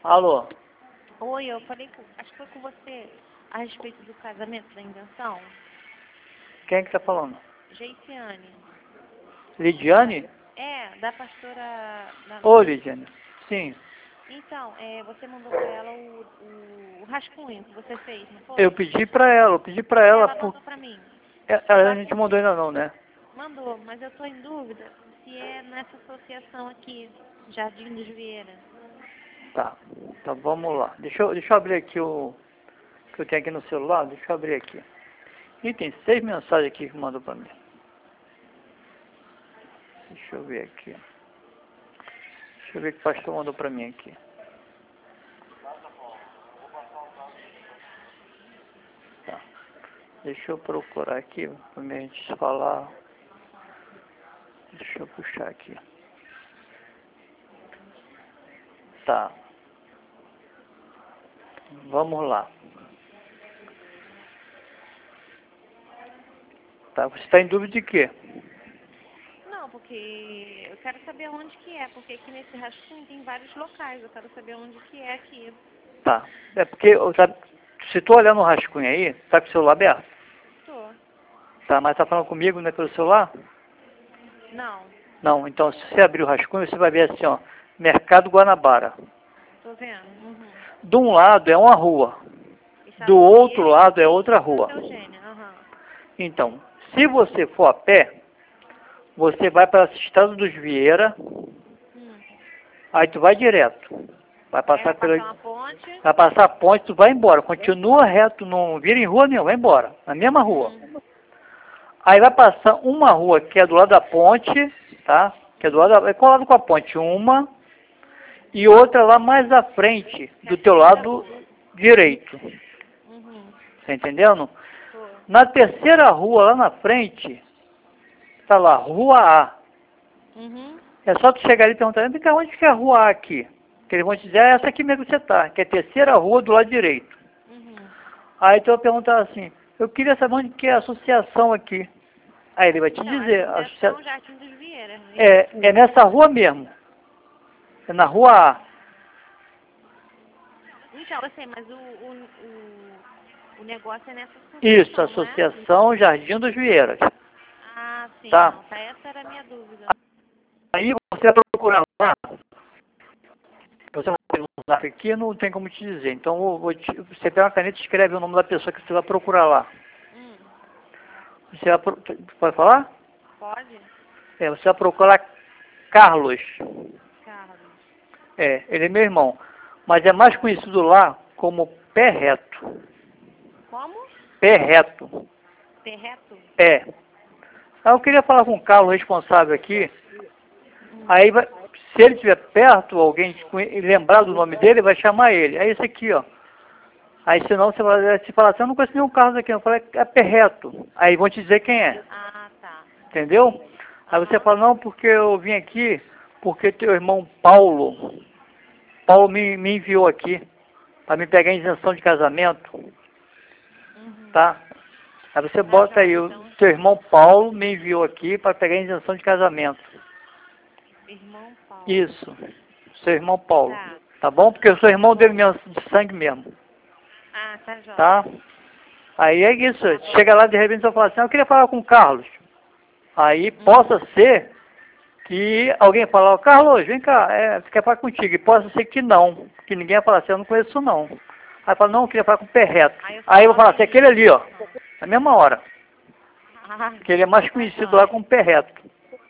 Alô? Oi, eu falei, acho que foi com você a respeito do casamento da invenção. Quem é que tá falando? Geiciane. Lidiane? Da pastora... Ô, Lidiane. Sim. Então, você mandou pra ela o rascunho que você fez, não foi? Eu pedi pra ela, Ela mandou pra mim. A gente mandou ainda não, né? Mandou, mas eu tô em dúvida se é nessa associação aqui, Jardim dos Vieira. Tá. Então vamos lá. Deixa eu abrir aqui o que eu tenho aqui no celular. Deixa eu abrir aqui. Ih, tem 6 mensagens aqui que mandou pra mim. Deixa eu ver aqui. Deixa eu ver o que o pastor mandou pra mim aqui. Tá. Deixa eu procurar aqui pra mim a gente falar. Deixa eu puxar aqui. Tá. Vamos lá. Tá, você está em dúvida de quê? Não, porque eu quero saber onde que é, porque aqui nesse rascunho tem vários locais, eu quero saber onde que é aqui. Tá. É porque, se tu olhar no rascunho aí, tá com o celular aberto? Tô. Tá, mas tá falando comigo, né, pelo celular? Não, Não, então se você abrir o rascunho, você vai ver assim, ó, Mercado Guanabara. tô vendo. Uhum. De um lado é uma rua, do outro lado é outra rua. Eugênia, aham. Então, se você for a pé, você vai para a Estrada dos Vieira, aí tu vai direto. Vai passar pela... uma ponte. Vai passar a ponte, tu vai embora. Continua reto, não vira em rua nenhuma, vai embora. Na mesma rua. Aí vai passar uma rua que é do lado da ponte, tá? Que é do lado é colado com a ponte, uma. E outra lá mais à frente, do teu lado direito. Tá entendendo? Na terceira rua, lá na frente, tá lá, Rua A. É só tu chegar ali e perguntar, vem cá, onde que é a Rua A aqui? Que eles vão te dizer, é essa aqui mesmo que você tá, que é a terceira rua do lado direito. Aí tu vai perguntar assim, eu queria saber onde que é a associação aqui. Aí ele vai te dizer, a associação... Jardim dos Vieira. É nessa rua mesmo. É na Rua A. Então, eu sei, mas o negócio é nessa associação, Isso, Associação Jardim dos Vieiras. Ah, sim. Tá. Não, essa era a minha dúvida. Aí você vai procurar lá. Você vai ter um zap aqui, não tem como te dizer. Então você pega uma caneta e escreve o nome da pessoa que você vai procurar lá. Você vai pode falar? Pode? Você vai procurar Carlos. Carlos. Ele é meu irmão. Mas é mais conhecido lá como Pé Reto. Como? Pé Reto. Pé Reto? Aí eu queria falar com o Carlos, responsável aqui. Aí, se ele estiver perto, alguém lembrar do nome dele, vai chamar ele. É esse aqui, ó. Aí, senão, você vai se falar assim, eu não conheço nenhum Carlos aqui. Eu falei, é Pé Reto. Aí vão te dizer quem é. Ah, tá. Entendeu? Aí você fala, não, porque eu vim aqui, porque teu irmão Paulo me enviou aqui para me pegar a isenção de casamento. Tá? Aí você bota aí, o teu irmão Paulo me enviou aqui para pegar a isenção de casamento. Irmão Paulo. Isso, seu irmão Paulo. Tá bom? Porque eu sou irmão dele mesmo, de sangue mesmo. Ah, tá jóia. Tá? Aí é isso. Chega lá de repente e fala assim, eu queria falar com o Carlos. Aí possa ser que alguém fale, ó, Carlos, vem cá, você quer falar contigo. E possa ser que não, que ninguém vai falar assim, eu não conheço não. Aí fala, não, eu queria falar com o Pé Reto. Aí eu vou falar assim, aquele ali, ó, na mesma hora. Que ele é mais conhecido lá como Pé Reto.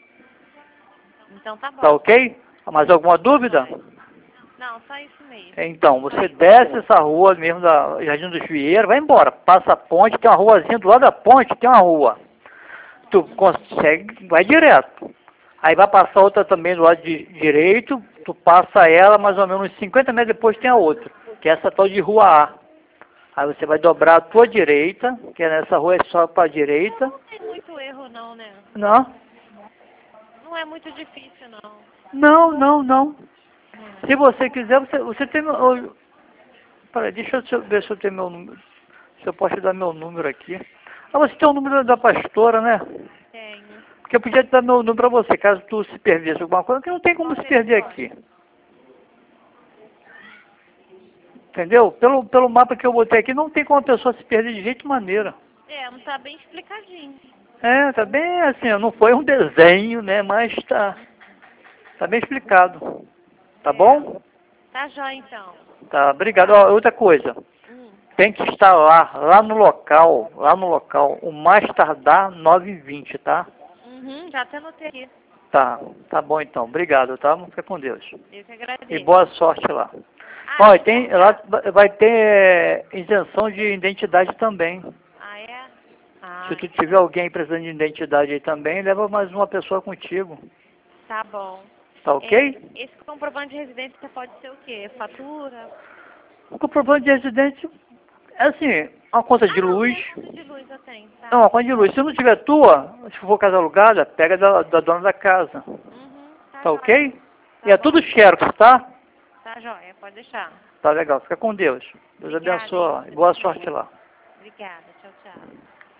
Então tá bom. Tá ok? Mais alguma dúvida? Não, só isso mesmo. Então, você desce essa rua mesmo da Jardim dos Vieiras, vai embora, passa a ponte, tem uma ruazinha do lado da ponte, tem uma rua. Tu consegue, vai direto. Aí vai passar outra também do lado direito, tu passa ela, mais ou menos uns 50 metros depois tem a outra, que é essa tal de Rua A. Aí você vai dobrar a tua direita, que nessa rua é só para a direita. Não tem muito erro não, né? Não? Não é muito difícil não. Não. Se você quiser, você tem... Peraí, deixa eu ver se eu tenho meu número. Se eu posso te dar meu número aqui. Ah, você tem o número da pastora, né? Tenho. Porque eu podia te dar meu número pra você, caso tu se perdesse alguma coisa, que não tem como se perder aqui. Entendeu? Pelo mapa que eu botei aqui, não tem como a pessoa se perder de jeito maneira. Não tá bem explicadinho. Tá bem assim, não foi um desenho, né? Mas tá bem explicado. Tá bom? Tá jóia, então. Tá, obrigado. Ó, outra coisa. Tem que estar lá no local, o mais tardar 9h20, tá? Já até anotei aqui. Tá bom então. Obrigado, tá? Fica com Deus. Eu que agradeço. E boa sorte lá. Ah, Lá vai ter isenção de identidade também. é? Se tu tiver alguém precisando de identidade aí também, leva mais uma pessoa contigo. Tá bom. Tá ok? Esse comprovante de residência pode ser o quê? Fatura? O comprovante de residência é assim, uma conta de luz. Conta de luz eu tenho, tá? Não, uma conta de luz. Se não tiver tua, se for casa alugada, pega da dona da casa. Tá ok? E é tudo xerox, tá? Tá jóia, pode deixar. Tá legal, fica com Deus. Deus abençoe e boa sorte lá. Obrigada, tchau, tchau.